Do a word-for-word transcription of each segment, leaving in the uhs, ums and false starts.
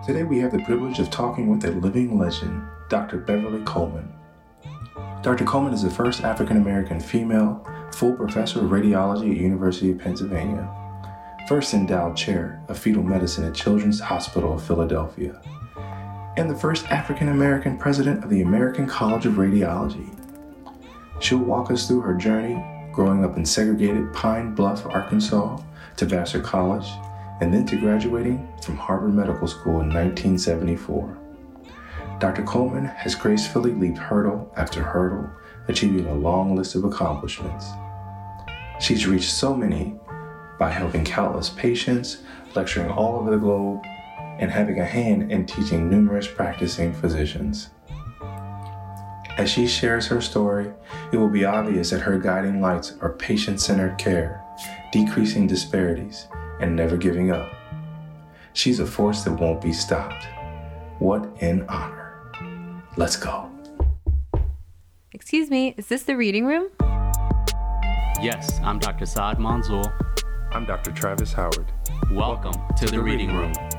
Today we have the privilege of talking with a living legend, Doctor Beverly Coleman. Doctor Coleman is the first African-American female full professor of radiology at University of Pennsylvania, first endowed chair of fetal medicine at Children's Hospital of Philadelphia, and the first African-American president of the American College of Radiology. She'll walk us through her journey growing up in segregated Pine Bluff, Arkansas, to Vassar College, and then to graduating from Harvard Medical School in nineteen seventy-four. Doctor Coleman has gracefully leaped hurdle after hurdle, achieving a long list of accomplishments. She's reached so many by helping countless patients, lecturing all over the globe, and having a hand in teaching numerous practicing physicians. As she shares her story, it will be obvious that her guiding lights are patient-centered care, decreasing disparities, and never giving up. She's a force that won't be stopped. What an honor. Let's go. Excuse me, is this the reading room? Yes, I'm Doctor Saad Manzoor. I'm Doctor Travis Howard. Welcome, Welcome to, to the, the reading room. room.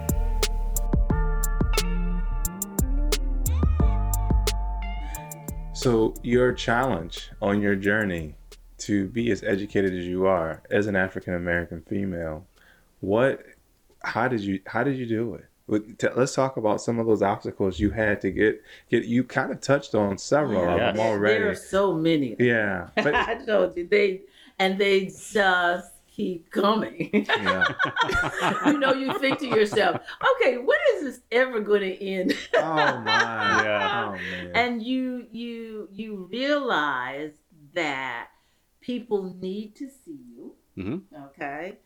So your challenge on your journey to be as educated as you are as an African-American female, what, how did you, how did you do it? Let's talk about some of those obstacles you had to get, get you kind of touched on several yes. of them already. There are so many. Yeah. But, I told you, they, and they just keep coming. Yeah. You know, you think to yourself, okay, when is this ever going to end? Oh my, yeah. Oh man. And you, you, you realize that people need to see you. Mm-hmm. Okay.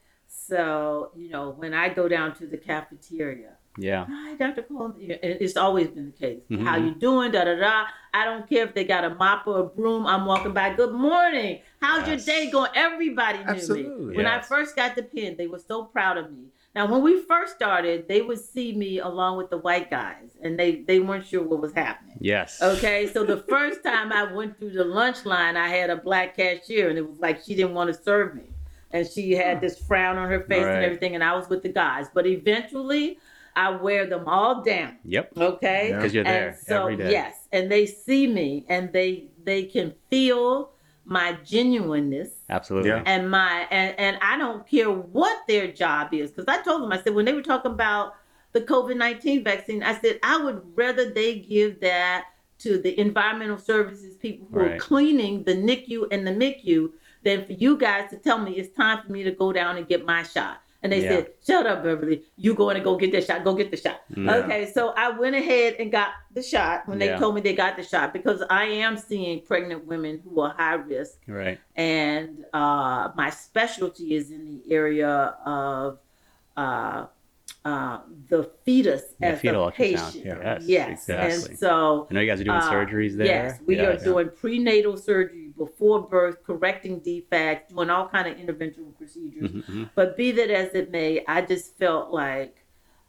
So, you know, when I go down to the cafeteria, yeah. Hi, Doctor Coleman. It's always been the case. Mm-hmm. How you doing? Da da da. I don't care if they got a mop or a broom. I'm walking by. Good morning. How's yes. your day going? Everybody knew Absolutely. me. When yes. I first got the pen, they were so proud of me. Now, when we first started, they would see me along with the white guys, and they, they weren't sure what was happening. Yes. Okay, so the first time I went through the lunch line, I had a black cashier, and it was like she didn't want to serve me. And she had this frown on her face right. and everything, and I was with the guys. But eventually, I wear them all down. Yep. Okay? Because you're there and so, every day. Yes, and they see me, and they they can feel my genuineness. Absolutely. Yeah. And my and, and I don't care what their job is. Because I told them, I said, when they were talking about the covid nineteen vaccine, I said, I would rather they give that to the environmental services people who right. are cleaning the N I C U and the M I C U than for you guys to tell me it's time for me to go down and get my shot. And they yeah. said, shut up, Beverly. You going to go get that shot. Go get the shot. Yeah. Okay, so I went ahead and got the shot when they yeah. told me they got the shot because I am seeing pregnant women who are high risk. Right. And uh, my specialty is in the area of uh, uh, the fetus yeah, as fetal a patient. Yes, yes. exactly. And so I know you guys are doing uh, surgeries there. Yes, we yeah, are yeah. doing prenatal surgery before birth, correcting defects, doing all kind of interventional procedures. Mm-hmm. But be that as it may, I just felt like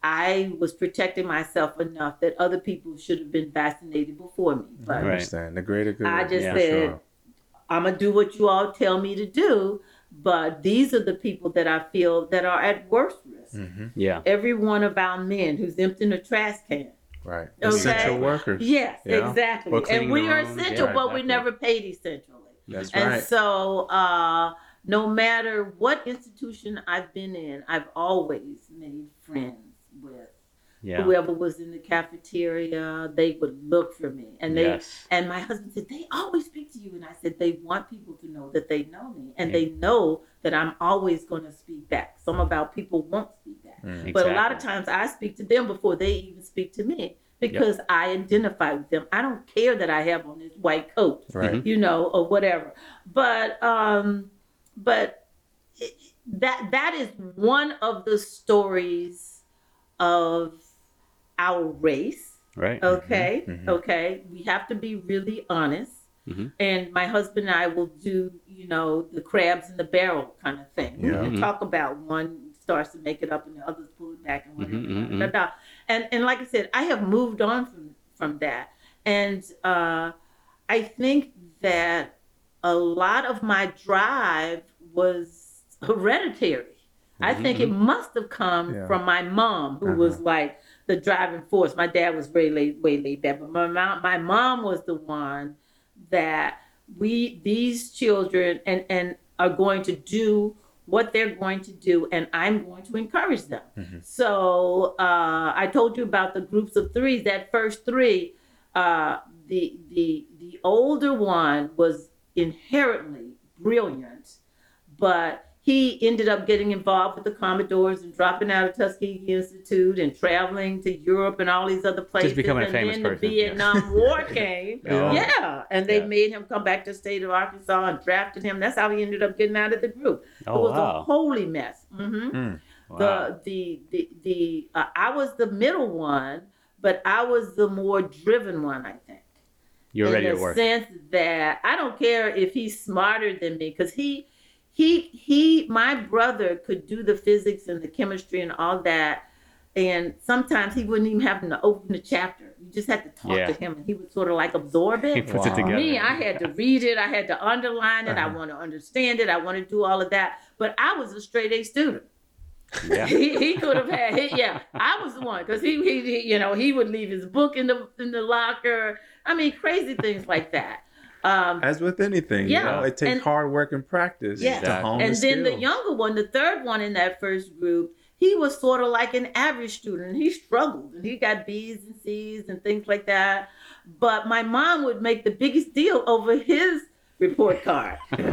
I was protecting myself enough that other people should have been vaccinated before me. But I understand. The greater good. I just yeah, said, sure. I'm going to do what you all tell me to do. But these are the people that I feel that are at worst risk. Mm-hmm. Yeah. Every one of our men who's emptying a trash can. Right. Okay. Essential workers. Yes, yeah. exactly. And we are essential, yeah, but exactly. we never paid essentially. That's and right. so uh, no matter what institution I've been in, I've always made friends with yeah. whoever was in the cafeteria. They would look for me. And they yes. and my husband said, they always speak to you. And I said, they want people to know that they know me. And yeah. they know that I'm always going to speak back. Some of our people won't speak back. Mm, but exactly. a lot of times I speak to them before they even speak to me. Because yep. I identify with them. I don't care that I have on this white coat, right. you know, or whatever. But um, but it, that that is one of the stories of our race. Right. Okay. Mm-hmm. Okay. We have to be really honest. Mm-hmm. And my husband and I will do, you know, the crabs in the barrel kind of thing. Yeah. We Mm-hmm. talk about one starts to make it up and the others pull it back and whatever. Mm-hmm, da, da, da. And and like I said, I have moved on from, from that. And uh, I think that a lot of my drive was hereditary. Mm-hmm. I think it must have come yeah. from my mom, who uh-huh. was like the driving force. My dad was very laid, way laid back, but my mom, my mom was the one that we these children and and are going to do what they're going to do, and I'm going to encourage them. Mm-hmm. So uh, I told you about the groups of threes. That first three, uh, the the the older one was inherently brilliant, but he ended up getting involved with the Commodores and dropping out of Tuskegee Institute and traveling to Europe and all these other places. Just becoming and a famous then person. the Vietnam yeah. War came. Oh. Yeah. And they Yeah. made him come back to the state of Arkansas and drafted him. That's how he ended up getting out of the group. Oh, it was wow. a holy mess. Mm-hmm. Mm. Wow. The, the, the, the, uh, I was the middle one, but I was the more driven one, I think. You're ready in to the work. sense that I don't care if he's smarter than me, because he, he, he, my brother could do the physics and the chemistry and all that, and sometimes he wouldn't even have to open the chapter. You just had to talk Yeah. to him, and he would sort of like absorb it. He puts Wow. it together. Me, I had to read it, I had to underline it, I Uh-huh. want to understand it, I want to do all of that. But I was a straight A student. Yeah. he, he could have had, he, yeah, I was the one, because he, he, he, you know, he would leave his book in the in the locker. I mean, crazy things like that. Um, As with anything, Yeah. you know, it takes And- hard work and practice Yeah. to hone and the then the skill. younger one, the third one in that first group, he was sort of like an average student. He struggled and he got B's and C's and things like that. But my mom would make the biggest deal over his report card.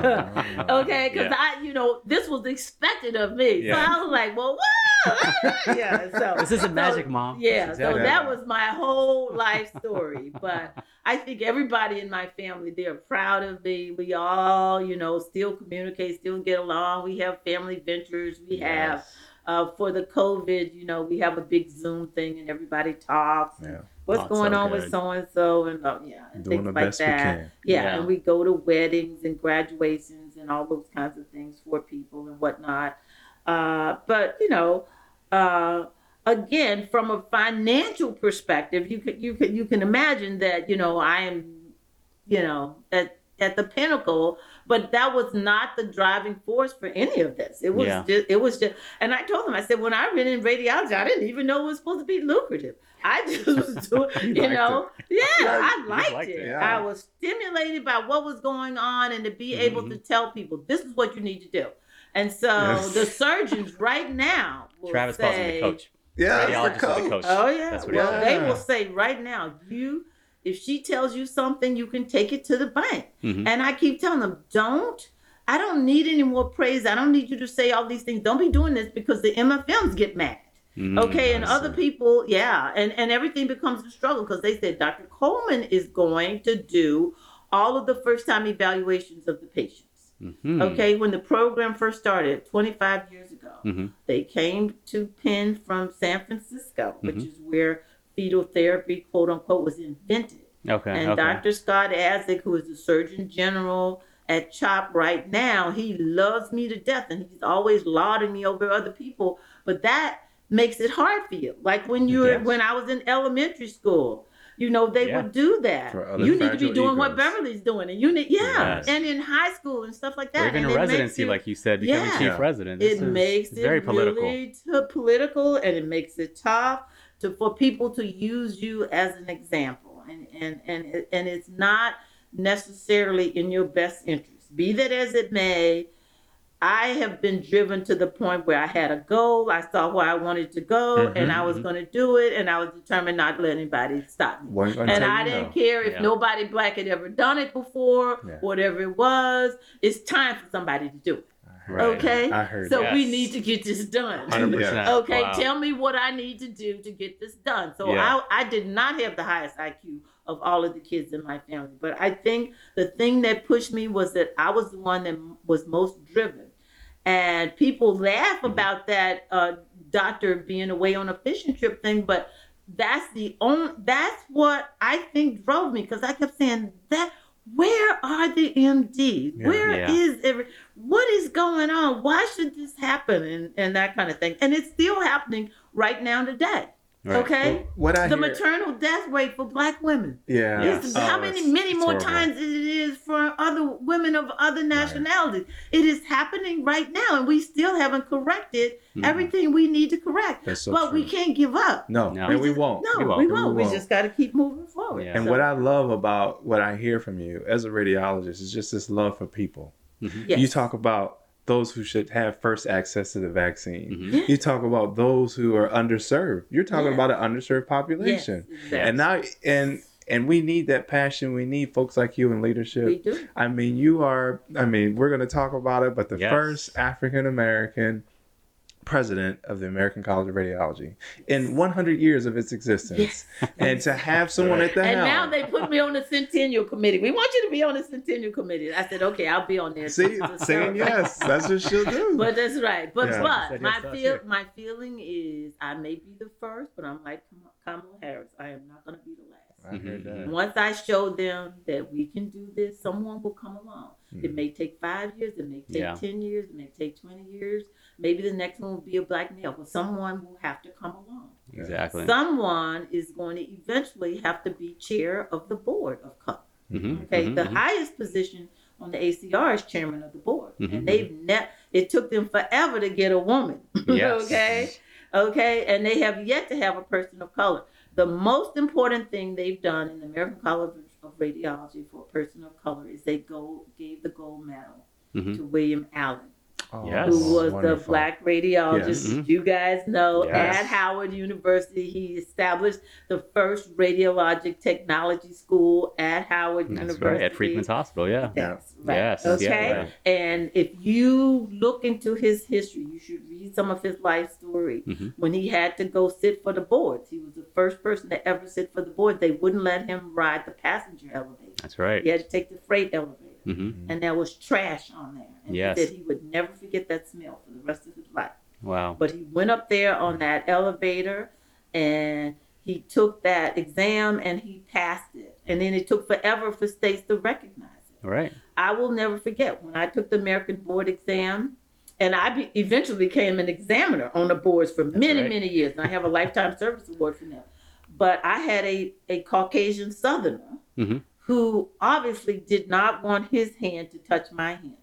Okay, because Yeah. I, you know, this was expected of me. Yeah. So I was like, well, wow. yeah. So This isn't so, magic, Mom. Yeah. This is So exactly- that was my whole life story. But I think everybody in my family, they're proud of me. We all, you know, still communicate, still get along. We have family ventures. We have, Yes. uh, for the COVID, you know, we have a big Zoom thing and everybody talks. Yeah. What's Oh, going so on with good. so and so, and uh, yeah, and Doing things the like best we that. can. Yeah, Yeah. and we go to weddings and graduations and all those kinds of things for people and whatnot. Uh, but you know, uh, again, from a financial perspective, you could you could you can imagine that you know I am, you know, at at the pinnacle, but that was not the driving force for any of this. It was Yeah. just it was just, and I told them, I said, when I ran in radiology, I didn't even know it was supposed to be lucrative. I just was doing, You you liked know, yeah, I You liked, liked it. it, yeah. I was stimulated by what was going on, and to be Mhm. able to tell people, this is what you need to do. And so Yes. the surgeons right now will Travis say, calls him the coach. Yeah, Radiologist it's the is the coach. coach. oh yeah, That's what he well said. they Yeah. will say right now, you, if she tells you something, you can take it to the bank. Mhm. And I keep telling them, don't. I don't need any more praise. I don't need you to say all these things. Don't be doing this because the M F Ms get mad. Mm, Okay, and I other see. people, yeah, and, and everything becomes a struggle because they said Doctor Coleman is going to do all of the first time evaluations of the patients. Mhm. Okay, when the program first started twenty-five years ago, Mhm. they came to Penn from San Francisco, which Mhm. is where fetal therapy, quote unquote, was invented. Okay. And okay. Doctor Scott Azik, who is the Surgeon General at CHOP right now, he loves me to death, and he's always lauding me over other people. But that makes it hard for you. Like when you were, Yes. when I was in elementary school, you know, they Yeah. would do that. For other You need to be fragile doing what egos. Beverly's doing, and you need, yeah, Yes. and in high school and stuff like that. Or even and a it makes residency, you- like you said, becoming Yeah. chief Yeah. resident. it This is- makes it's it very political. really t- political, and it makes it tough to for people to use you as an example, and and and it- and it's not necessarily in your best interest. Be that as it may, I have been driven to the point where I had a goal. I saw where I wanted to go, Mhm, and I was mhm. going to do it, and I was determined not to let anybody stop me. One- until And I you didn't know. care if Yeah. nobody black had ever done it before, Yeah. whatever it was. It's time for somebody to do it. Right. Okay, I heard so that. we Yes. need to get this done. one hundred percent. Okay, Wow. tell me what I need to do to get this done. So Yeah. I, I did not have the highest I Q of all of the kids in my family, but I think the thing that pushed me was that I was the one that was most driven. And people laugh Mm-hmm. about that uh, doctor being away on a fishing trip thing, but that's the only, that's what I think drove me, because I kept saying that, where are the M Ds? Yeah. Where Yeah. is every, what is going on? Why should this happen? And, and that kind of thing. And it's still happening right now today. Right. Okay, What I the hear, maternal death rate for Black women. yeah, It's Oh, how many, it's- many it's more horrible. times it is for other women of other nationalities. It is happening right now, and we still haven't corrected Mhm. everything we need to correct. That's so but we true. can't give up. No, No. and we just- won't. No, We we won't. won't. We We, won't. just got to keep moving forward. Yeah. And So, what I love about what I hear from you as a radiologist is just this love for people. Mhm. yes. You talk about those who should have first access to the vaccine. Mhm. Yeah. You talk about those who are underserved. You're talking Yeah. about an underserved Yes, population. exactly. And now and and we need that passion. We need folks like you in leadership. we do. I mean, you are, I mean, we're going to talk about it, but the Yes. first African American president of the American College of Radiology in one hundred years of its existence. Yes. And to have someone at the And helm. now they put me on the Centennial Committee. We want you to be on the Centennial Committee. I said, okay, I'll be on there. See, To saying serve. yes, that's what she'll do. But that's right. But Yeah. but Said my yes to us feel here. my feeling is I may be the first, but I'm like Kam- Kamala Harris. I am not going to be the last. I heard that. Once I show them that we can do this, someone will come along. It may take five years, it may take Yeah. ten years, it may take twenty years. Maybe the next one will be a black male, but someone will have to come along. Exactly. Someone is going to eventually have to be chair of the board of color. Mhm. Okay, Mhm. the Mhm. highest position on the A C R is chairman of the board, Mhm. and they've ne- it took them forever to get a woman. Yes. okay, okay, and they have yet to have a person of color. The most important thing they've done in the American College of Radiology for a person of color is they go gave the gold medal Mhm. to William Allen, Oh, Yes. who was wonderful. the black radiologist. Yes. Mhm. You guys know Yes. at Howard University, he established the first radiologic technology school at Howard That's University. right. At Freedman's Hospital, yeah. That's right. Yes, Okay. yeah, right. And if you look into his history, you should read some of his life story. Mhm. When he had to go sit for the boards, he was the first person to ever sit for the board. They wouldn't let him ride the passenger elevator. That's right. He had to take the freight elevator. hmm And there was trash on there. And Yes. he said he would never forget that smell for the rest of his life. Wow. But he went up there on that elevator and he took that exam and he passed it. And then it took forever for states to recognize it. All right. I will never forget when I took the American board exam, and I be, eventually became an examiner on the boards for many, right. many years. And I have a lifetime service award from them. But I had a, a Caucasian Southerner Mhm. who obviously did not want his hand to touch my hand.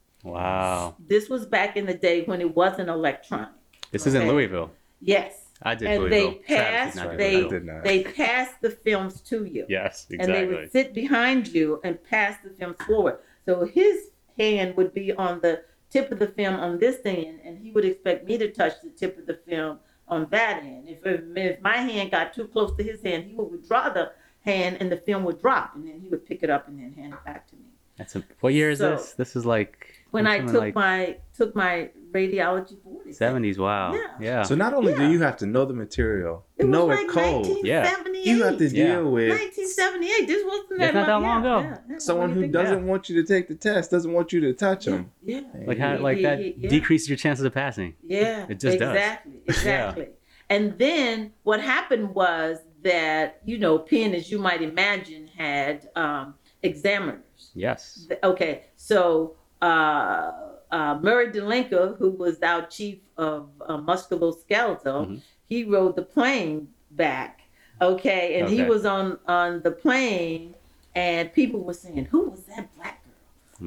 Wow. This was back in the day when it wasn't electronic. This is in Okay. Louisville. Yes. I did And Louisville. they Travis did passed, not do they, I did not. they passed the films to you. Yes, And exactly. they would sit behind you and pass the films forward. So his hand would be on the tip of the film on this end, and he would expect me to touch the tip of the film on that end. If, if my hand got too close to his hand, he would withdraw the hand and the film would drop, and then he would pick it up and then hand it back to me. That's a, what year is So, this? This is like When I something took like my took my radiology board exam. seventies. Wow. Yeah. Yeah. So not only do Yeah. you have to know the material, It was know like it cold, Yeah. nineteen seventy-eight. you have to Yeah. deal with nineteen seventy-eight. This wasn't That's that not that long yeah, ago. yeah, yeah. someone What do who you think? doesn't want you to take the test, doesn't want you to touch them. Yeah. like how, like Yeah, that yeah, yeah. decreases your chances of passing. Yeah, It just does. exactly, exactly. And then what happened was that, you know, Penn, as you might imagine, had um, examiners. Yes. Okay, so uh, uh, Murray Delinka, who was our chief of uh, musculoskeletal, Mhm. he rode the plane back. Okay, and he Okay. was on on the plane, and people were saying, "Who was that black girl?"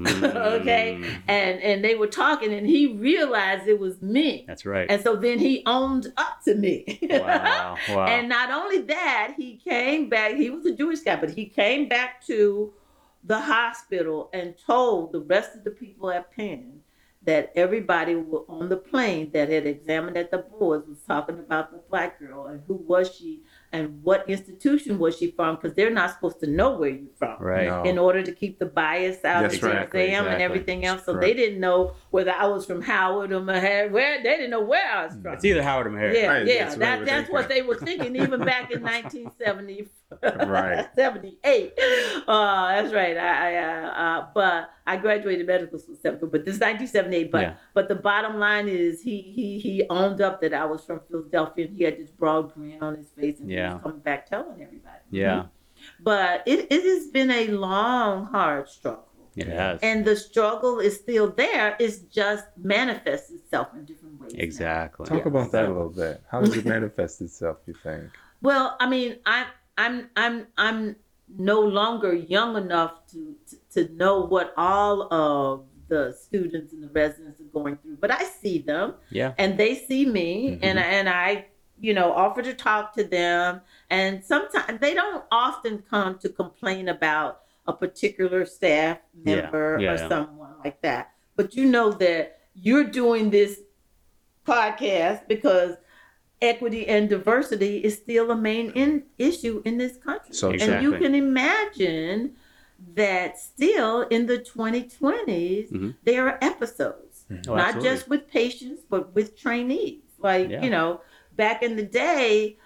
Okay, Mm, and and they were talking, and he realized it was me. That's right. And so then he owned up to me. Wow. Wow. And not only that, he came back. He was a Jewish guy, but he came back to the hospital and told the rest of the people at Penn that everybody wa- on the plane that had examined at the boards was talking about the black girl and who was she and what institution was she from, because they're not supposed to know where you're from right. No. in order to keep the bias out That's of the right. exam and Exactly. everything else. So Correct. they didn't know whether I was from Howard or Mahan. Where they didn't know where I was from. It's either Howard or Meharry. Yeah, Right, yeah, that's what that, they were that's what thinking. they were thinking even back in nineteen seventy, Right. seventy-eight. Uh, that's right. I, I uh, uh, but I graduated medical school seventy, but this is nineteen seventy-eight. But Yeah. but the bottom line is he he he owned up that I was from Philadelphia, and he had this broad grin on his face, and he Yeah. was coming back telling everybody. Yeah. But it, it has been a long, hard struggle. It has. And the struggle is still there. It's just manifests itself in different ways. now. Exactly. Talk Yeah. about that a little bit. How does it manifest itself, you think? Well, I mean, I, I'm, I'm, I'm no longer young enough to, to, to know what all of the students and the residents are going through, but I see them. Yeah. And they see me, Mhm. and and I, you know, offer to talk to them. And sometimes they don't often come to complain about a particular staff member Yeah, or yeah. someone like that. But you know that you're doing this podcast because equity and diversity is still a main in, issue in this country. So and Exactly. you can imagine that still in the twenty twenties, Mhm. there are episodes, Oh, not absolutely. just with patients, but with trainees. Like, Yeah. you know, back in the day,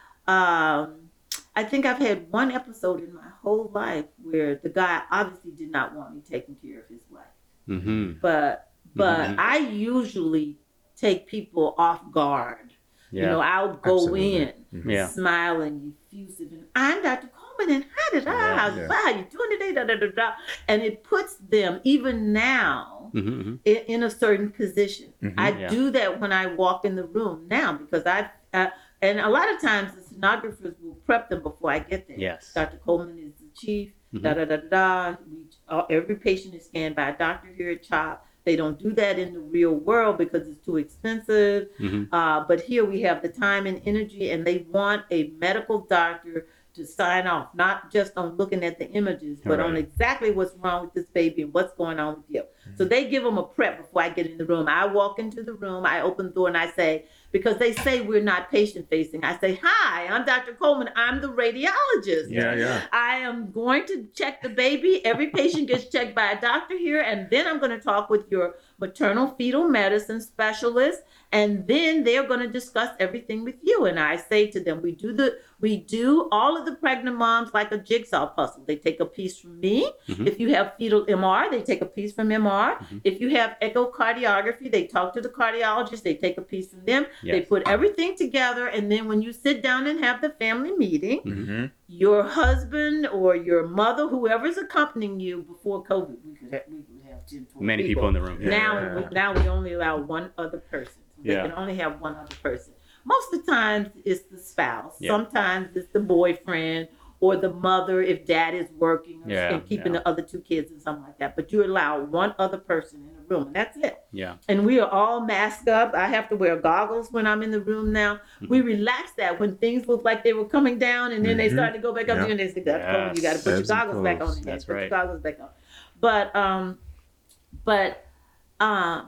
um, I think I've had one episode in my whole life where the guy obviously did not want me taking care of his wife. Mm-hmm. But but Mhm. I usually take people off guard. Yeah. You know, I'll go Absolutely. in Yeah. smiling, effusive, and I'm Doctor Coleman, and how did I? Yeah, How's yeah. how you doing today? Da, da, da, da. And it puts them even now Mm-hmm. in, in a certain position. Mhm. I Yeah. do that when I walk in the room now because I uh, and a lot of times the sonographers will prep them before I get there. Yes. Doctor Coleman is the chief. Mhm. Da da da da da. We, uh, every patient is scanned by a doctor here at CHOP. They don't do that in the real world because it's too expensive. Mm-hmm. Uh, but here we have the time and energy, and they want a medical doctor to sign off, not just on looking at the images, but on Right. exactly what's wrong with this baby and what's going on with you. So they give them a prep before I get in the room. I walk into the room, I open the door, and I say, because they say we're not patient facing, I say, hi, I'm Doctor Coleman. I'm the radiologist. Yeah, yeah. I am going to check the baby. Every patient gets checked by a doctor here, and then I'm going to talk with your maternal fetal medicine specialist, and then they're going to discuss everything with you. And I say to them, we do the we do all of the pregnant moms like a jigsaw puzzle. They take a piece from me. Mhm. If you have fetal M R, they take a piece from M R. Mhm. If you have echocardiography, they talk to the cardiologist. They take a piece from them. They Yes. put everything together, and then when you sit down and have the family meeting, Mm-hmm. your husband or your mother, whoever's accompanying you before COVID, we could have, we would have ten, twelve Many people in the room. Yeah. Now, Yeah. now we only allow one other person. They Yeah. can only have one other person. Most of the times it's the spouse. Yeah. Sometimes it's the boyfriend or the mother if dad is working or Yeah, and keeping yeah. the other two kids and something like that. But you allow one other person in the room, and that's it. Yeah. And we are all masked up. I have to wear goggles when I'm in the room now. Mm-hmm. We relax that when things look like they were coming down and then they Mhm. started to go back up Yeah. again. They say, "Doctor Coleman, you got to Yes. put your Ebbs and goggles back on flows. again. That's put right. your goggles back on." But um, but uh,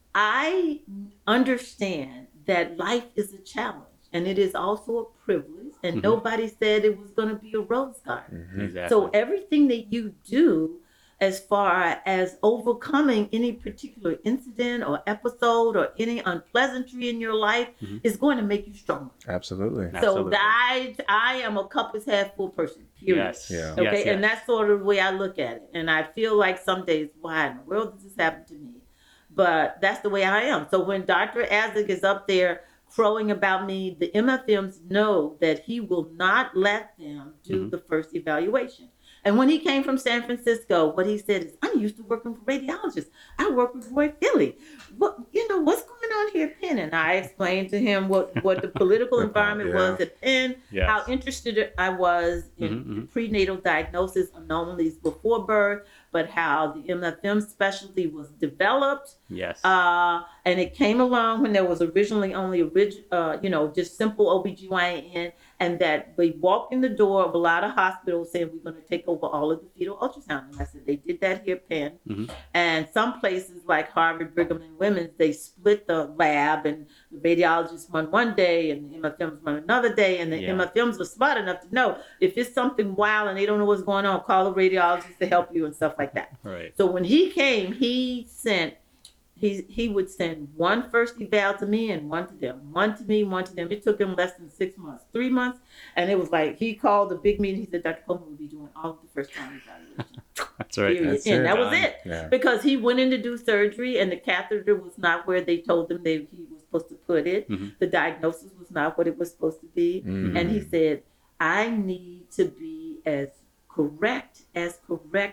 I understand that life is a challenge and it is also a privilege. And Mhm. nobody said it was going to be a rose garden. Mm-hmm. Exactly. So everything that you do as far as overcoming any particular incident or episode or any unpleasantry in your life Mhm. is going to make you stronger. Absolutely. Yeah. So Absolutely. I, I am a cup is half full person, period. Yes. Yeah. Okay, Yes, yes. and that's sort of the way I look at it. And I feel like some days, why in the world does this happen to me? But that's the way I am. So when Doctor Azik is up there crowing about me, the M F Ms know that he will not let them do Mhm. the first evaluation. And when he came from San Francisco, what he said is, I'm used to working for radiologists. I work with Roy Philly. What, you know, what's going on here at Penn? And I explained to him what, what the political environment Yeah. was at Penn, Yes. how interested I was in Mhm, mhm. prenatal diagnosis anomalies before birth, but how the M F M specialty was developed. Yes. Uh, and it came along when there was originally only, orig- uh, you know, just simple O B G Y N, and that we walked in the door of a lot of hospitals saying we're going to take over all of the fetal ultrasound. And I said, they did that here at Penn. Mhm. And some places like Harvard, Brigham and Women's, they split the lab and the radiologists run one day and the M F Ms run another day. And the Yeah. M F Ms are smart enough to know if it's something wild and they don't know what's going on, call a radiologist to help you and stuff like that. Right. So when he came, he sent, he he would send one first eval to me and one to them, one to me, one to them. It took him less than six months, three months, and it was like he called a big meeting. He said, Doctor Coleman will be doing all of the first time evaluation. That's right. Period. That's and it. that was Done. it. Yeah. Because he went in to do surgery and the catheter was not where they told him they, he was supposed to put it. Mhm. The diagnosis was not what it was supposed to be. Mhm. And he said, I need to be as correct as correct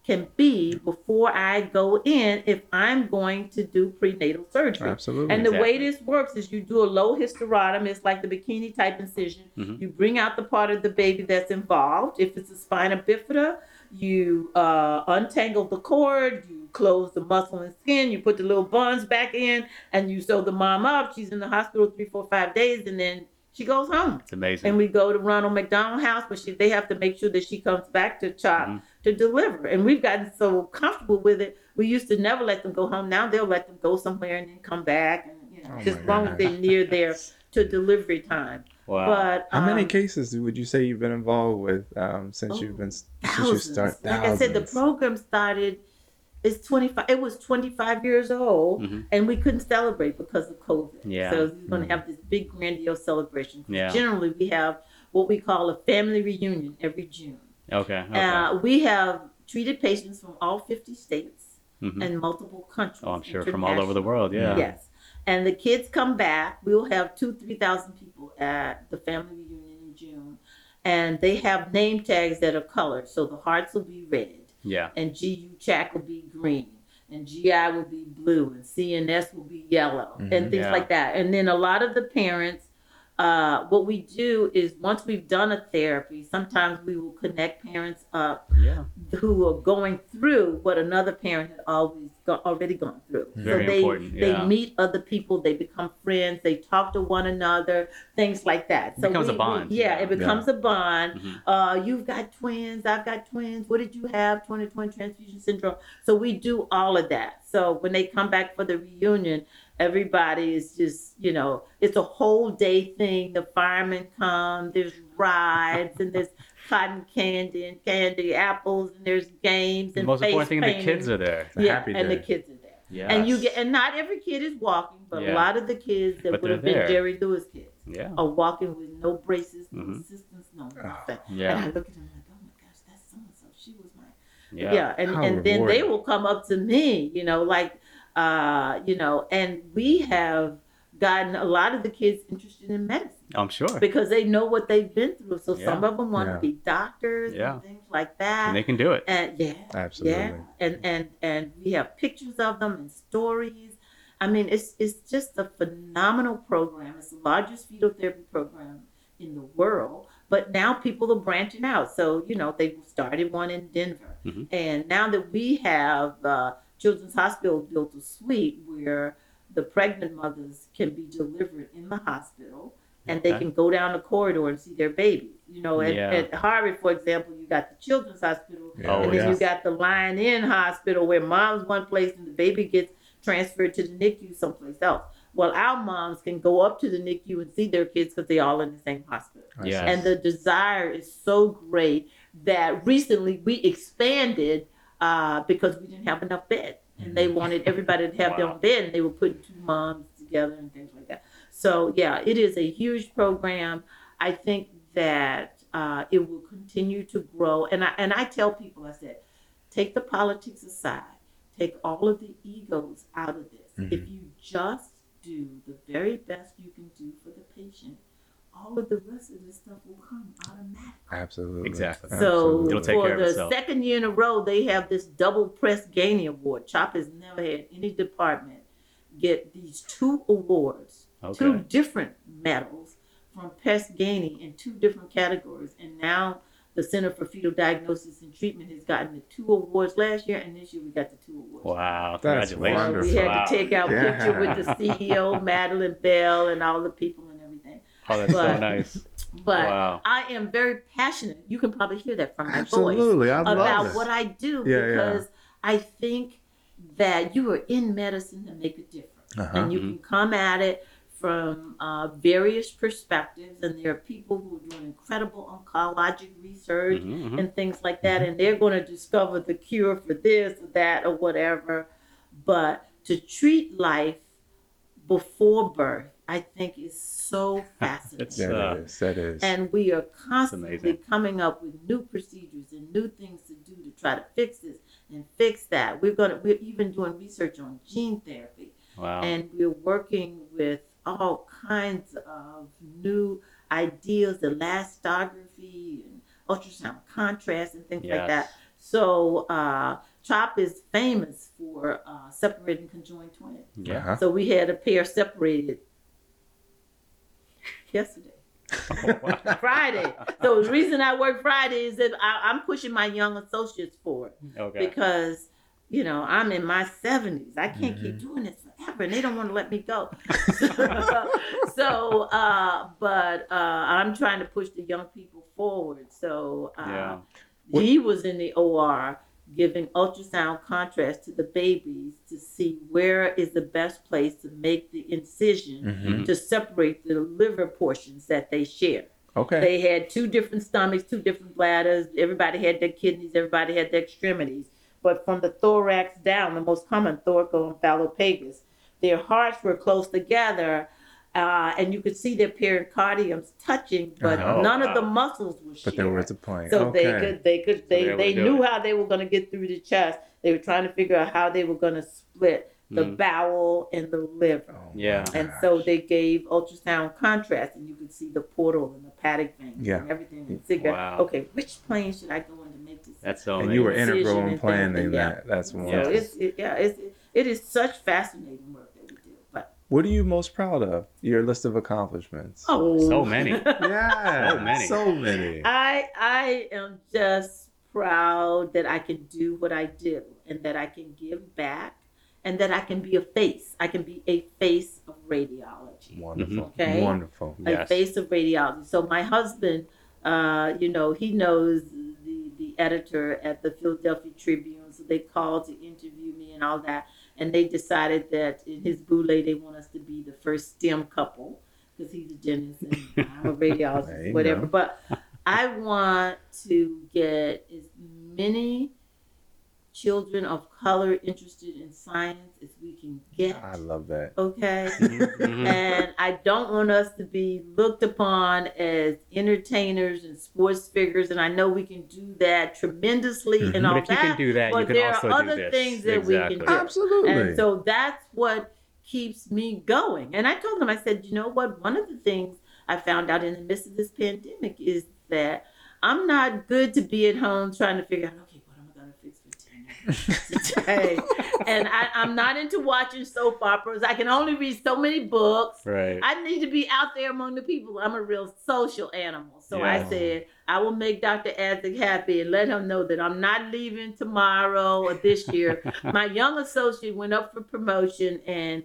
can be before I go in if I'm going to do prenatal surgery. Absolutely. And the Exactly. way this works is you do a low hysterotomy. It's like the bikini type incision. Mhm. You bring out the part of the baby that's involved. If it's a spina bifida, you uh, untangle the cord, you close the muscle and skin, you put the little buns back in, and you sew the mom up. She's in the hospital three, four, five days, and then she goes home. It's amazing. And we go to Ronald McDonald House, but she, they have to make sure that she comes back to CHOP Mhm. to deliver. And we've gotten so comfortable with it. We used to never let them go home. Now they'll let them go somewhere and then come back, and you know, Oh just my as long as gosh. they're near there to delivery time. Wow. But How many um, cases would you say you've been involved with um, since Oh, you've been since you thousands. start? Like I said, the Thousands. program started. It's twenty-five. It was twenty-five years old, Mhm. and we couldn't celebrate because of COVID. Yeah. So we're going to Mhm. have this big grandiose celebration. Yeah. Generally, we have what we call a family reunion every June. Okay. Okay. Uh, we have treated patients from all fifty states Mhm. and multiple countries. Oh, I'm sure from all over the world. Yeah. Yes. And the kids come back. We'll have two, three thousand people at the family reunion in June, and they have name tags that are colored. So the hearts will be red, Yeah. and G U C H A C will be green, and G I will be blue, and C N S will be yellow, Mhm. and things Yeah. like that. And then a lot of the parents, uh, what we do is once we've done a therapy, sometimes we will connect parents up Yeah. who are going through what another parent had always go- already gone through. Very so they important, yeah. they meet other people, they become friends, they talk to one another, things like that. It becomes a we- bond, we- yeah, yeah. it becomes a bond. Mhm. Uh, you've got twins, I've got twins. What did you have? twenty twenty transfusion syndrome. So we do all of that. So when they come back for the reunion, everybody is just, you know, it's a whole day thing. The firemen come, there's rides, and there's cotton candy and candy apples, and there's games The and most face important thing, the painting. kids are there. a yeah, happy and the day. kids are there. Yeah. And you get, and not every kid is walking, but Yeah. a lot of the kids that But would have they're been there. Jerry Lewis kids Yeah. are walking with no braces, no Mhm. assistance, no Oh, nothing. And I Yeah. look at them like, oh my gosh, that's so and so. She was my Yeah. yeah, and, How and then they rewarding. will come up to me, you know, like, uh, you know, and we have gotten a lot of the kids interested in medicine I'm sure. because they know what they've been through. So some Yeah. of them want Yeah. to be doctors Yeah. and things like that. And they can do it. And yeah, Absolutely. yeah, and and and we have pictures of them and stories. I mean, it's it's just a phenomenal program. It's the largest fetal therapy program in the world. But now people are branching out. So you know, they started one in Denver, Mhm. and now that we have uh, Children's Hospital built a suite where the pregnant mothers can be delivered in the hospital, and they Okay. can go down the corridor and see their babies. You know, at, Yeah. at Harvard, for example, you got the Children's Hospital, Yeah. Oh, and then yeah. you got the Lion Inn Hospital where mom's one place and the baby gets transferred to the N I C U someplace else. Well, our moms can go up to the N I C U and see their kids because they're all in the same hospital. I Yes. see. And the desire is so great that recently we expanded uh, because we didn't have enough bed. And they wanted everybody to have their Wow. own bed, and they were putting two moms together and things like that. So, yeah, it is a huge program. I think that uh, it will continue to grow. And I, and I tell people, I said, take the politics aside, take all of the egos out of this. Mhm. If you just do the very best you can do for the patient, all of the rest of this stuff will come automatically. Absolutely. Exactly. So Absolutely. It'll take for care of the itself. second year in a row, they have this double press Ganey Award. CHOP has never had any department get these two awards, two Okay. different medals from Press Ganey in two different categories. And now the Center for Fetal Diagnosis and Treatment has gotten the two awards last year, and this year we got the two awards. Wow. That's Congratulations. So wonderful. we had Wow. to take out Yeah. picture with the C E O, Madeline Bell, and all the people and everything. Oh, that's so But- nice. But Wow. I am very passionate. You can probably hear that from my voice Absolutely. I love about it. what I do Yeah, yeah. because I think that you are in medicine to make a difference. Uh-huh. And you can come at it from uh, various perspectives. And there are people who are doing incredible oncologic research Mhm, mhm. and things like that. And they're going to discover the cure for this or that or whatever. But to treat life before birth, I think is so fascinating. It's, That uh, is. That is. And we are constantly amazing. coming up with new procedures and new things to do to try to fix this and fix that. We're gonna we're even doing research on gene therapy, Wow. and we're working with all kinds of new ideas, elastography and ultrasound contrast and things like Yes. that. So uh, CHOP is famous for uh, separating conjoined twins. Yeah. Uh-huh. So we had a pair separated yesterday. Friday. So the reason I work Friday is that I, I'm pushing my young associates forward Okay. because, you know, I'm in my seventies. I can't Mhm. keep doing this forever, and they don't want to let me go. so, uh, but uh, I'm trying to push the young people forward. So uh, Yeah. he was in the O R giving ultrasound contrast to the babies to see where is the best place to make the incision Mhm. to separate the liver portions that they share. Okay. They had two different stomachs, two different bladders. Everybody had their kidneys. Everybody had their extremities. But from the thorax down, the most common thoracocephalopagus, their hearts were close together, uh, and you could see their pericardiums touching, but Uh-huh. none Oh, of the wow. muscles were shared. But there was a point. So okay. they could, they could, they, they they, would do knew it. how they were going to get through the chest. They were trying to figure out how they were going to split the Mm. bowel and the liver. Oh, Yeah. my And so gosh. they gave ultrasound contrast, and you could see the portal and the hepatic veins Yeah. and everything. And figure out, Wow. okay, which plane should I go in to make this? That's so and amazing. you were Incision integral and in things, planning and yeah. that. That's So wonderful. it's it, yeah, it's it is such fascinating work that we do. But What are you most proud of? Your list of accomplishments. oh, So many. Yeah. So many. So many. I I am just proud that I can do what I do and that I can give back and that I can be a face. I can be a face of radiology. Wonderful. Okay. Wonderful. A Yes. face of radiology. So my husband, uh, you know, he knows the, the editor at the Philadelphia Tribune. So they called to interview me and all that. And they decided that in his boule, they want us to be the first STEM couple because he's a dentist and I'm a radiologist, There you whatever. go. But I want to get as many children of color interested in science as we can get. I love that. Okay. Mhm, mhm. And I don't want us to be looked upon as entertainers and sports figures. And I know we can do that tremendously Mhm. and all But if you that. can do that, you but can there also are do other this. things that we Exactly. can do. Absolutely. And so that's what keeps me going. And I told them, I said, you know what? One of the things I found out in the midst of this pandemic is that I'm not good to be at home trying to figure out, okay, what am I going to fix for dinner today? And I, I'm not into watching soap operas. I can only read so many books. Right. I need to be out there among the people. I'm a real social animal. So I Yeah. said, I will make Doctor Adzik happy and let him know that I'm not leaving tomorrow or this year. My young associate went up for promotion and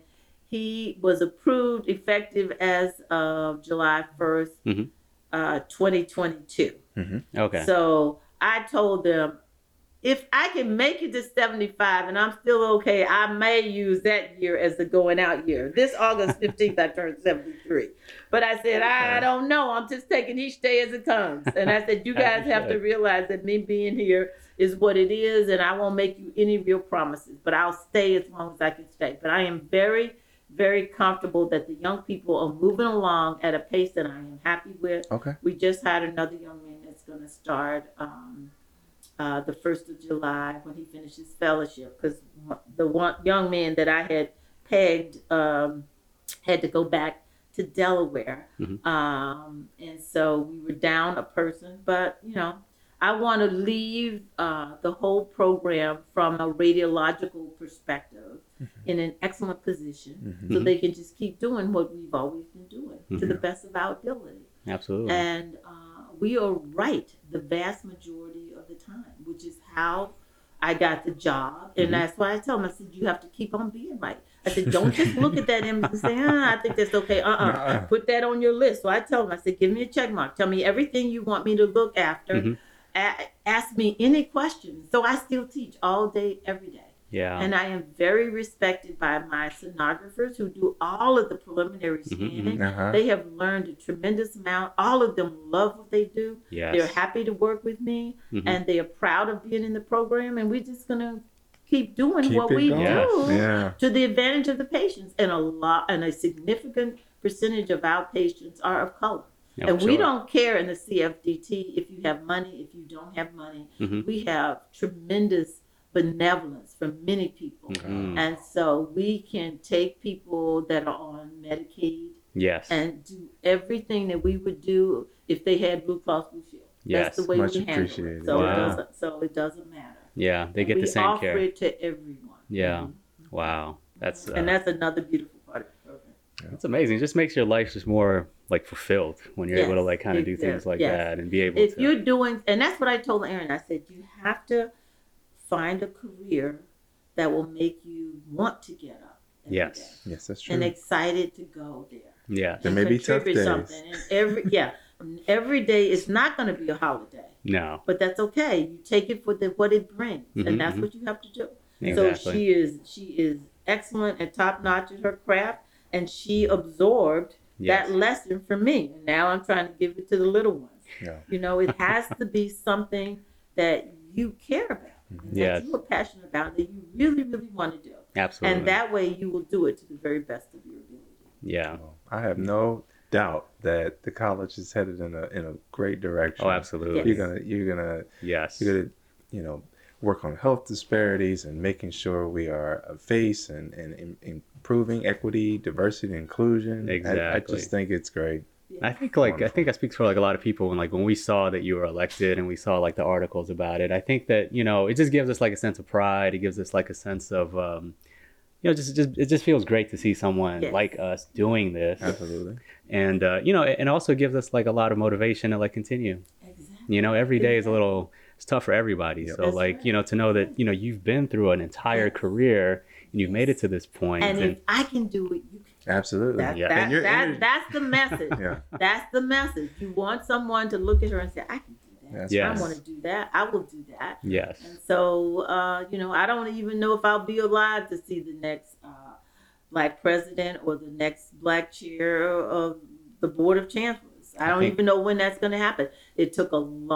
he was approved effective as of July first, Mhm. uh, twenty twenty-two. Okay. So I told them, if I can make it to seventy-five and I'm still okay, I may use that year as the going out year. This August fifteenth, I turned seventy-three. But I said, I don't know. I'm just taking each day as it comes. And I said, you As guys you have to should. realize that me being here is what it is. And I won't make you any real promises, but I'll stay as long as I can stay. But I am very, very comfortable that the young people are moving along at a pace that I am happy with. Okay. We just hired another young man that's going to start um, uh, the first of July when he finishes fellowship, because the one young man that I had pegged um, had to go back to Delaware. Mhm. Um, and so we were down a person, but you know, I want to leave uh, the whole program from a radiological perspective in an excellent position Mhm. so they can just keep doing what we've always been doing to the Mhm. best of our ability. Absolutely. And uh, we are right the vast majority of the time, which is how I got the job. And Mhm. that's why I tell them, I said, you have to keep on being right. I said, don't just look at that image and say, ah, I think that's okay. Uh-uh. Nuh-uh. Put that on your list. So I tell them, I said, give me a check mark. Tell me everything you want me to look after. Mhm. A- ask me any questions. So I still teach all day, every day. Yeah. And I am very respected by my sonographers who do all of the preliminary Mhm, scanning. Uh-huh. They have learned a tremendous amount. All of them love what they do. Yes. They're happy to work with me, Mhm. and they are proud of being in the program. And we're just gonna keep doing Keep what it we going. do Yeah. to the advantage of the patients. And a lot, and a significant percentage of our patients are of color. Yeah, and we sure. don't care in the C F D T if you have money, if you don't have money. Mhm. We have tremendous benevolence from many people. Mhm. And so we can take people that are on Medicaid Yes. and do everything that we would do if they had Blue Cross Blue Shield. Yes. That's the way Much we handle appreciated. it. So Wow. it doesn't. So it doesn't matter. Yeah, they And get we the same offer care. it to everyone. Yeah. Mhm. Wow. That's uh, And that's another beautiful part of the program. it's amazing. It just makes your life just more like fulfilled when you're able to Yes, like kind of do exactly. things like Yes. that and be able If to. you're doing, and that's what I told Aaron. I said you have to find a career that will make you want to get up every Yes. day Yes, that's true. and excited to go there. Yeah. There and may be tough contribute days. something. And every yeah, every day is not going to be a holiday, No. but that's okay. You take it for the what it brings, Mhm, and that's mhm. what you have to do. Exactly. So she is she is excellent and top notch at her craft, and she absorbed Yes. that lesson from me. And now I'm trying to give it to the little ones. Yeah. You know, it has to be something that you care about, and Yes. that you are passionate about, that you really, really want to do. Absolutely. And that way you will do it to the very best of your ability. Yeah. I have no doubt that the college is headed in a in a great direction. Oh, absolutely. You're gonna you're gonna Yes. you're gonna you know work on health disparities and making sure we are a face and and in, improving equity, diversity, and inclusion. I- I, Exactly. just think it's great. I think like I Wonderful. think that speaks for like a lot of people when like when we saw that you were elected and we saw like the articles about it. I think that, you know, it just gives us like a sense of pride. It gives us like a sense of um you know, just just it just feels great to see someone Yes. like us doing this. Absolutely. And uh, you know, and also gives us like a lot of motivation to like continue. Exactly. You know, every day is a little it's tough for everybody. Yep. So That's like, right. you know, to know that, you know, you've been through an entire Yes. career and you've made it Yes. to this point. And And, if I can do it, you can. Absolutely. That, Yeah. that, And your that, energy- that's the message. Yeah. That's the message. You want someone to look at her and say, I can do that. That's Yes. I want to do that. I will do that. yes. And so, uh, you know, I don't even know if I'll be alive to see the next uh, black president or the next black chair of the board of chancellors. I I don't think- even know when that's going to happen. It took a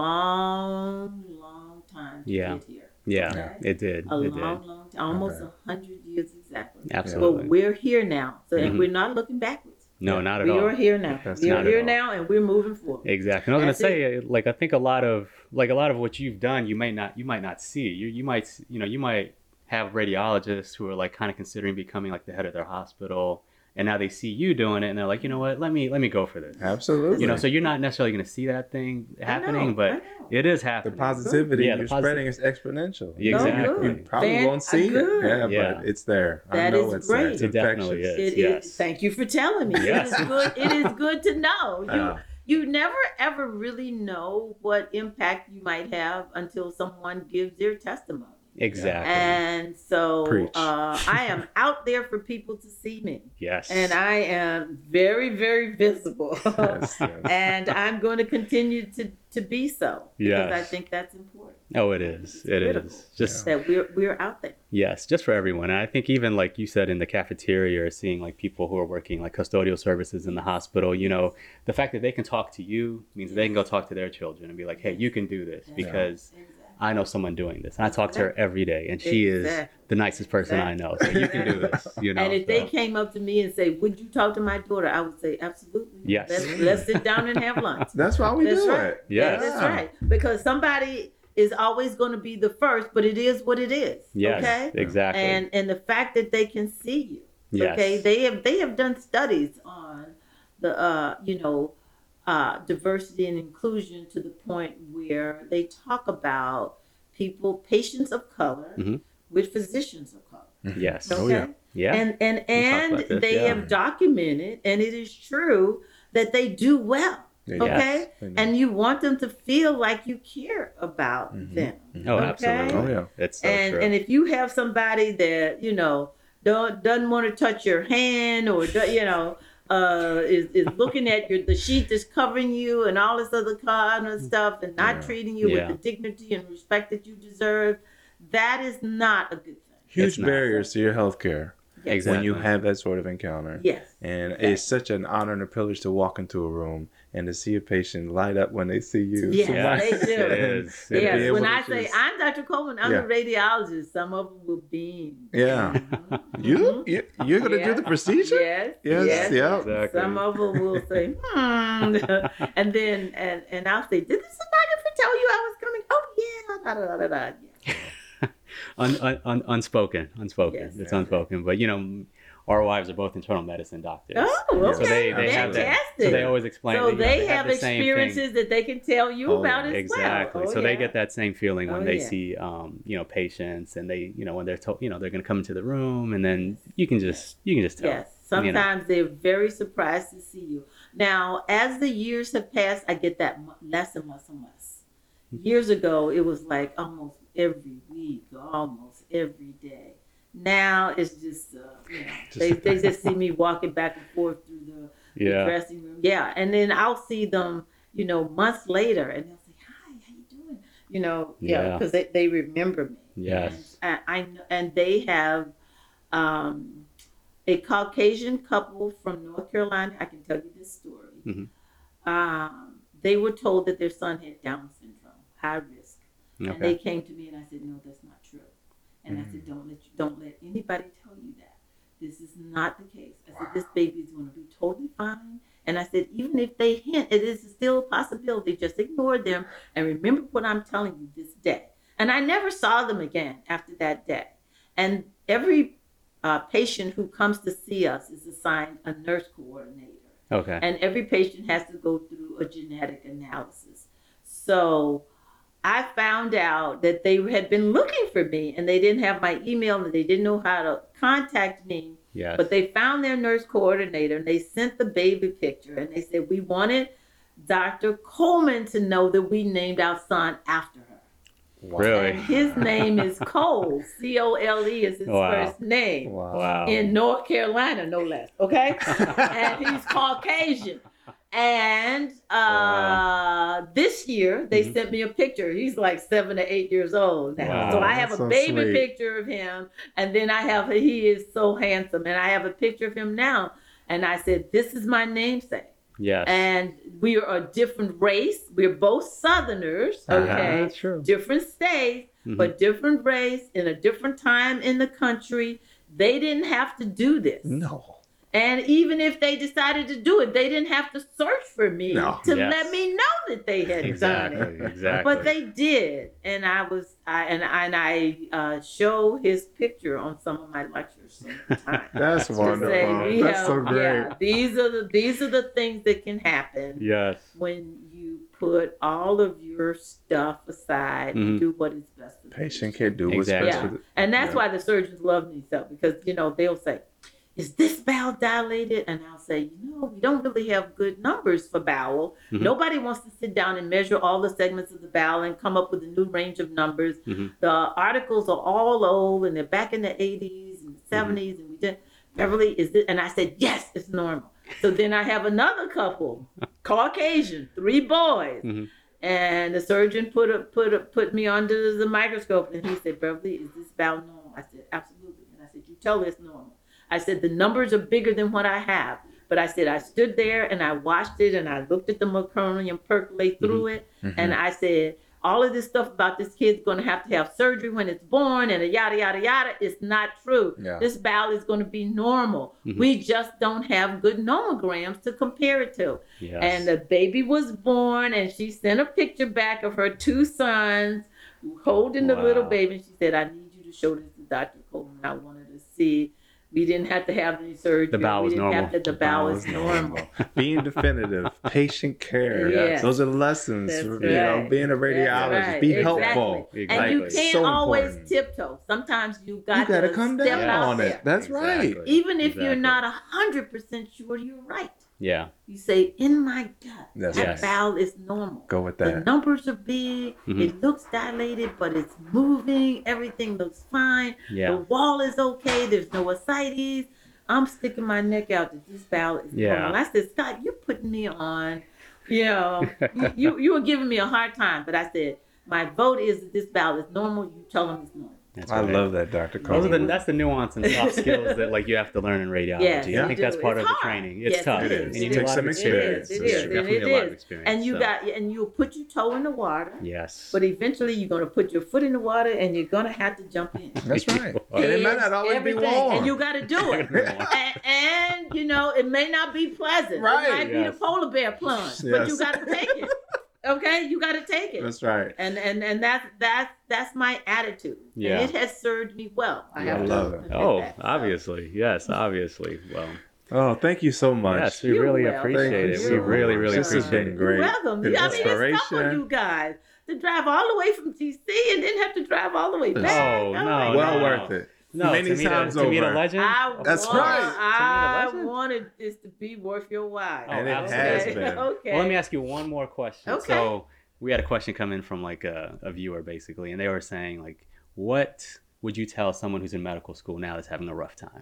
long, long time to Yeah. get here. Yeah, Okay? it did. A it long, did. long time, almost Okay. a hundred years exactly. Absolutely. But we're here now, so and Mhm. we're not looking backwards. No, not at we all. are here now. That's we are not at here all. now, and we're moving forward. Exactly. And I was That's gonna say, like, I think a lot of like a lot of what you've done, you might not you might not see. You you might you know you might have radiologists who are like kind of considering becoming like the head of their hospital, and now they see you doing it, and they're like, you know what, let me let me go for this. Absolutely. You know, so you're not necessarily gonna see that thing I happening, know, but I know. it is the happening. positivity Yeah, the you're posi- spreading is exponential. Yeah, exactly. You probably Fan- won't see good. it. Yeah, Yeah. but it's there. I That know is it's there. great. It's It definitely infectious. is. It yes. is. Thank you for telling me. Yes. It is good. It is good to know. You Yeah. you never ever really know what impact you might have until someone gives their testimony. Exactly. And so Preach. uh, I am out there for people to see me. yes. And I am very, very visible. Yes, yes. And I'm going to continue to, to be so. Because I Yes. think that's important. oh, it is. It's It critical. is. Just That we're we're out there. yes, just for everyone. And I think even like you said in the cafeteria or seeing like people who are working like custodial services in the hospital, you know, the fact that they can talk to you means they can go talk to their children and be like, hey, you can do this because Exactly. I know someone doing this. And I talk to her every day and she is Exactly. the nicest person I know. So you can do this, you know. And if they so. came up to me and say, "Would you talk to my daughter?" I would say, "Absolutely. Yes. Let's, let's sit down and have lunch." That's why we That's do right. it. Yes. That's right. Because somebody is always going to be the first, but it is what it is. Yes, Okay. exactly. And and the fact that they can see you. Yes. Okay. They have they have done studies on the uh you know uh diversity and inclusion to the point where they talk about people patients of color Mhm. with physicians of color. yes. Okay. Oh, yeah. Yeah. And and talked and about this, they yeah. have documented, and it is true that they do well. They do. Okay, Yes, they do. and you want them to feel like you care about Mhm. them. oh, okay. absolutely. Oh, yeah. It's so and true. and if you have somebody that you know don't doesn't want to touch your hand or do- you know uh is, is looking at your the sheet that's covering you and all this other kind of stuff and not Yeah. treating you Yeah. with the dignity and respect that you deserve, that is not a good thing. Huge It's not. barriers to your health care Yes. Exactly. when you have that sort of encounter. Yes. And Exactly. it's such an honor and a privilege to walk into a room and to see a patient light up when they see you. Yes, Yeah. they do. It is. It And Yes, be is. able when to I say just- I'm Doctor Coleman, I'm Yeah. the radiologist. Some of them will beam. Yeah. Mhm. You, you you're gonna Yeah. do the procedure? Yes. Yes, yes. yeah. Exactly. Some of them will say, hmm. and then and and I'll say, did the sonographer tell you I was coming? Oh yeah. Da, da, da, da, da. Yeah. un, un, un, unspoken, unspoken. Yes. It's unspoken. But you know, our wives are both internal medicine doctors. Oh, okay. So they, they have that. Fantastic. So they always explain. So that, you know, they, they have, have the same thing. experiences that they can tell you Oh, about as Exactly. well. Oh, so they yeah. get that same feeling when Oh, they yeah. see, um, you know, patients, and they, you know, when they're told, you know, they're going to come into the room, and then you can just, you can just tell. Yes. you know. Sometimes they're very surprised to see you. Now, as the years have passed, I get that mu- less and less and less. Years ago, it was like almost every week, almost every day. Now it's just, uh, you know, they, they just see me walking back and forth through the, the Yeah. dressing room. Yeah. And then I'll see them, you know, months later, and they'll say, hi, how you doing? You know, yeah, Yeah. because they, they remember me. Yes. And I, I kn- and they have um, a Caucasian couple from North Carolina. I can tell you this story. Mhm. Um, they were told that their son had Down syndrome, high risk, and they Okay. came to me and I said, "No, that's not true." And I said, "Don't let you, don't let anybody tell you that. This is not the case." I said, "This baby is going to be totally fine." And I said, "Even if they hint, it is still a possibility. Just ignore them and remember what I'm telling you this day." And I never saw them again after that day. And every uh, patient who comes to see us is assigned a nurse coordinator. Okay. And every patient has to go through a genetic analysis. So I found out that they had been looking for me and they didn't have my email and they didn't know how to contact me. Yes. But they found their nurse coordinator and they sent the baby picture and they said, "We wanted Doctor Coleman to know that we named our son after her." Really? And his name is Cole. C O L E is his Wow. first name. Wow. Wow. In North Carolina, no less. Okay? And he's Caucasian. And uh, this year, they Mhm. sent me a picture. He's like seven or eight years old now. Wow, so I have that's a so baby sweet. picture of him. And then I have, he is so handsome. And I have a picture of him now. And I said, "This is my namesake." Yes. And we are a different race. We're both Southerners, Uh-huh. okay? That's true. Different states, Mhm. but different race in a different time in the country. They didn't have to do this. No. And even if they decided to do it, they didn't have to search for me No. to Yes. let me know that they had done Exactly. it. Exactly. But they did, and I was, I and, and I uh, show his picture on some of my lectures sometimes. That's To wonderful. say, we That's have- so great. Yeah, these are the these are the things that can happen Yes. when you put all of your stuff aside Mhm. and do what is best for the Patient can do what's Exactly. best Yeah. for the And that's Yeah. why the surgeons love me so, because you know they'll say, "Is this bowel dilated?" And I'll say, "You know, we don't really have good numbers for bowel. Mhm. Nobody wants to sit down and measure all the segments of the bowel and come up with a new range of numbers. Mhm. The articles are all old and they're back in the eighties and the seventies, and we did. Beverly, is this?" And I said, "Yes, it's normal." So then I have another couple, Caucasian, three boys. Mhm. And the surgeon put a, put a, put me under the microscope and he said, "Beverly, is this bowel normal?" I said, "Absolutely." And I said, "You tell her it's normal." I said, "The numbers are bigger than what I have." But I said, I stood there and I watched it and I looked at the meconium percolate through it. Mhm. And I said, all of this stuff about this kid's going to have to have surgery when it's born and a yada, yada, yada. It's not true. Yeah. This bowel is going to be normal. Mhm. We just don't have good nomograms to compare it to. Yes. And the baby was born, and she sent a picture back of her two sons holding the little Wow. baby. And she said, "I need you to show this to Doctor Coleman. I wanted to see." We didn't have to have any surgery. The bowel we was didn't normal. Have to, the, The bowel bowel is is normal. Being definitive, patient care. Yes. Those are the lessons. That's for, you know, right. being a radiologist. That's right. Be Exactly. helpful. And Exactly. you can't So always important. tiptoe. Sometimes you got You got to to come step down out on there. it. That's right. Exactly. Even if you're Exactly. not a hundred percent sure you're right. Yeah. You say, "In my gut, That's that right. bowel is normal. Go with The that. numbers are big. Mhm. It looks dilated, but it's moving. Everything looks fine. The Yeah. wall is okay. There's no ascites. I'm sticking my neck out that this bowel is Yeah. normal." I said, "Scott, you're putting me on, you know, you, you you were giving me a hard time." But I said, "My vote is that this bowel is normal. You tell them it's normal." That's I right. love that, Doctor Those Coleman. are the, that's the nuance and soft skills that like you have to learn in radiology. Yes, I you think do. that's part It's of the hard. training. It's Yes, tough. it is. And It you need takes a lot some of experience. It It is. is. It Definitely is. a lot of experience. And you so. got and you'll put your toe in the water. Yes. But eventually, you're gonna put your foot in the water, and you're gonna have to jump in. That's right. And it might not always be Everything. warm. And you got to do it. and, and you know, it may not be pleasant. Right. It might be Yes. the polar bear plunge, but Yes. you got to take it. Okay, you got to take it. That's right. And and and that's that's that's my attitude. Yeah. And it has served me well. I, Yeah, have I to love it. admit Oh, that, so. obviously. Yes, obviously. Well, Oh, thank you so much. yes, we You're really welcome. appreciate it. Thank We you so really, much. really This has appreciate been it. great. You're welcome. Good I mean, it's tough on inspiration. you guys to drive all the way from D C and then have to drive all the way back. Oh, I'm no, like, Well no. worth it. No, Many to meet, times a, to meet a over. legend. I That's want, right. To meet a I legend? wanted this to be worth your while. Oh, And it absolutely. has been. Okay. Well, let me ask you one more question. Okay. So we had a question come in from like a, a viewer basically, and they were saying like, what would you tell someone who's in medical school now that's having a rough time?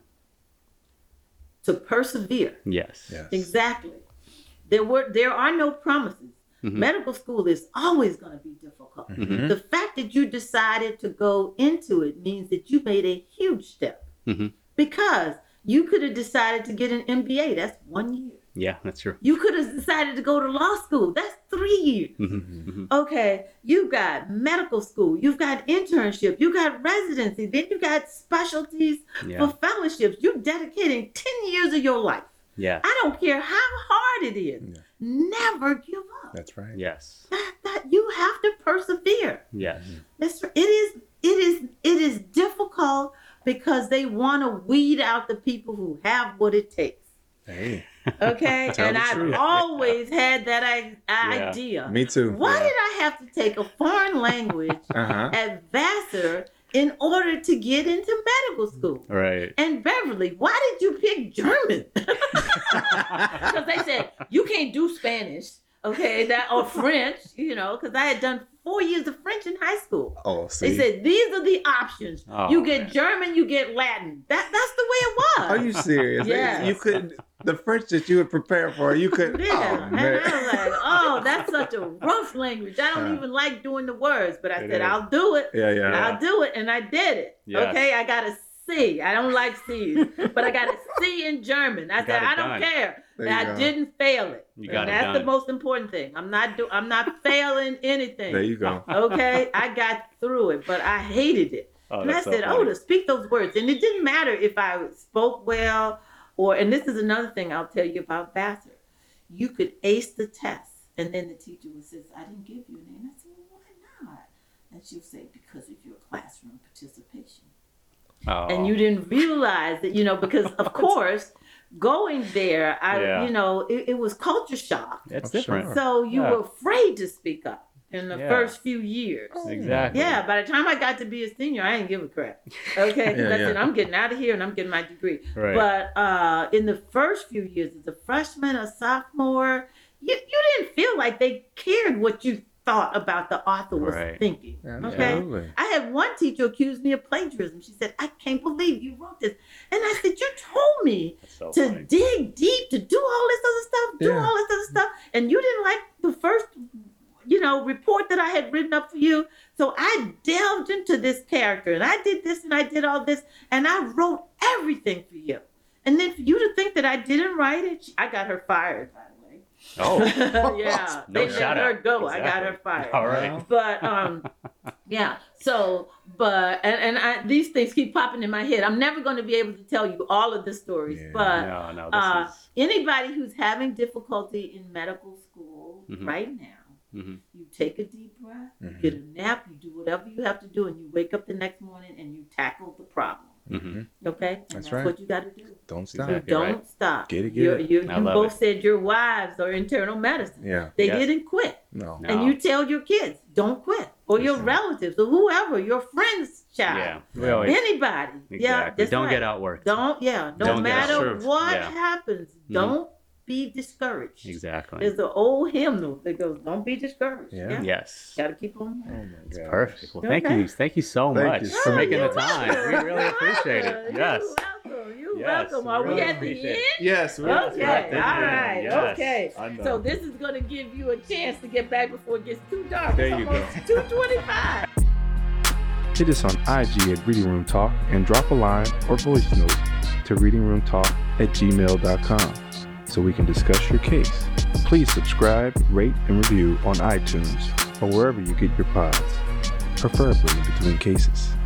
To persevere. Yes. Yes. Exactly. There were there are no promises. Mhm. Medical school is always going to be difficult. Mhm. The fact that you decided to go into it means that you made a huge step. Mhm. Because you could have decided to get an M B A. That's one year. Yeah, that's true. You could have decided to go to law school. That's three years. Mhm. Mhm. Okay, you got medical school, you've got internship, you got residency, then you got specialties Yeah. for fellowships. You're dedicating ten years of your life. Yeah. I don't care how hard it is. Yeah. Never give up. That's right. Yes. That, that you have to persevere. Yes. It's, it is it is it is difficult because they want to weed out the people who have what it takes. Hey, Okay, Tell and the I've truth. always had that I- idea. me too. Why did I have to take a foreign language Uh huh. at Vassar in order to get into medical school? Right. And Beverly, why did you pick German? Because they said you can't do Spanish, okay, that or French, you know, because I had done four years of French in high school. Oh, see. They said these are the options. Oh, you get man. German, you get Latin. That that's the way it was. Are you serious? Yes. You couldn't. The French that you had prepared for, you could. Yeah, Oh, and man. I was like, oh, that's such a rough language. I don't Uh. even like doing the words, but I It said, is. I'll do it. Yeah, yeah. I'll do it, and I did it. Yes. Okay, I got a C. I don't like C's, but I got a C in German. I You said, got it I don't done. care. There you I go. didn't fail it. You And got it that's done. the most important thing. I'm not do. I'm not failing anything. There you go. Okay, I got through it, but I hated it. Oh, And I that's so said, oh, funny. to speak those words. And it didn't matter if I spoke well or, and this is another thing I'll tell you about Vassar. You could ace the test. And then the teacher would say, I didn't give you a name. I said, well, why not? And she'll say, because of your classroom participation. Oh. And you didn't realize that, you know, because of course, going there, I, Yeah. you know, it, it was culture shock. It's Oh, different. sure. So you Yeah. were afraid to speak up in the Yeah. first few years. Exactly. Yeah, by the time I got to be a senior, I didn't give a crap. Okay, 'Cause Yeah, I said, yeah. I'm getting out of here and I'm getting my degree. Right. But uh, in the first few years, as a freshman, a sophomore, you, you didn't feel like they cared what you thought about the author was Right. thinking. Yeah, Okay. absolutely. I had one teacher accuse me of plagiarism. She said, I can't believe you wrote this. And I said, you told me That's so to funny. dig deep, to do all this other stuff, do Yeah. all this other stuff. And you didn't like the first, you know, report that I had written up for you. So I delved into this character and I did this and I did all this and I wrote everything for you. And then for you to think that I didn't write it, I got her fired, by the way. Oh. Yeah. No they shout let her out. go. I got Exactly. her fired. All right. But um, yeah. So, but and and I, these things keep popping in my head. I'm never going to be able to tell you all of the stories, Yeah. but No, no. This uh, is. anybody who's having difficulty in medical school Mhm. right now, Mhm. you take a deep breath, Mhm. you get a nap, you do whatever you have to do, and you wake up the next morning and you tackle the problem. Mhm. Okay, and That's that's, right. what you got to do. Don't stop. You Exactly. don't right. stop. Get it, get You're- it. You, I you love both it. said your wives are internal medicine. Yeah. They Yes. didn't quit. No. No. And you tell your kids, don't quit. Or your Listen. relatives, or whoever, your friend's child. Yeah. We always, Anybody. Yeah, exactly. that's Don't right. get outworked. Don't, yeah. No Don't get matter outworked. what Yeah. happens, Mhm. don't be discouraged. Exactly. There's an old hymnal that goes, don't be discouraged. Yeah. Yeah. Yes. Got to keep on. Oh my God. Perfect. Well, thank Okay. you. Thank you so Thank much you for so making the much. time. We really appreciate it. Yes. You're welcome. You're Yes, welcome. Are really we at the appreciate end? it. Yes. we- Okay. Right, All thank you. right. Yes. Okay. I know. So this is going to give you a chance to get back before it gets too dark. There It's you almost two twenty-five. Hit us on I G at Reading Room Talk and drop a line or voice note to readingroomtalk at gmail dot com so we can discuss your case. Please subscribe, rate, and review on iTunes or wherever you get your pods, preferably between cases.